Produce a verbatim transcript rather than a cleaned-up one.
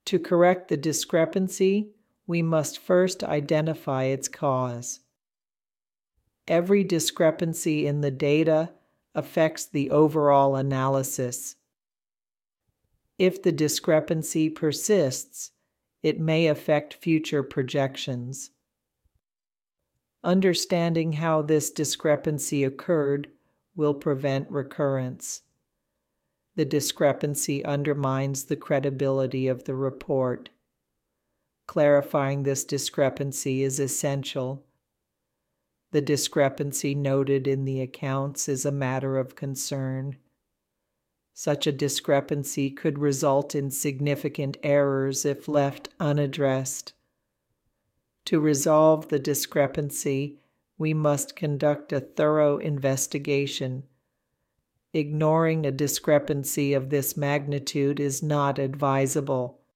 To correct the discrepancy, we must first identify its cause. Every discrepancy in the data affects the overall analysis. If the discrepancy persists, it may affect future projections. Understanding how this discrepancy occurred will prevent recurrence. The discrepancy undermines the credibility of the report. Clarifying this discrepancy is essential. The discrepancy noted in the accounts is a matter of concern. Such a discrepancy could result in significant errors if left unaddressed. To resolve the discrepancy, we must conduct a thorough investigation. Ignoring a discrepancy of this magnitude is not advisable.